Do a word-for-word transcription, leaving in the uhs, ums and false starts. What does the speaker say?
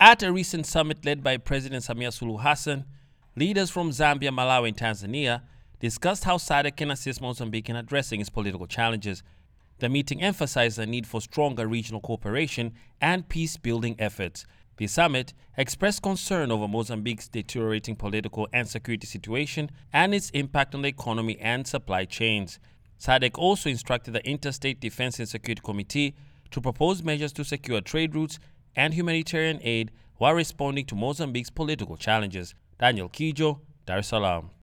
At a recent summit led by President Samia Suluhu Hassan, leaders from Zambia, Malawi, and Tanzania discussed how SADC can assist Mozambique in addressing its political challenges. The meeting emphasized the need for stronger regional cooperation and peace-building efforts. The summit expressed concern over Mozambique's deteriorating political and security situation and its impact on the economy and supply chains. SADC also instructed the Interstate Defense and Security Committee to propose measures to secure trade routes and humanitarian aid while responding to Mozambique's political challenges. Daniel Kijo, Dar es Salaam.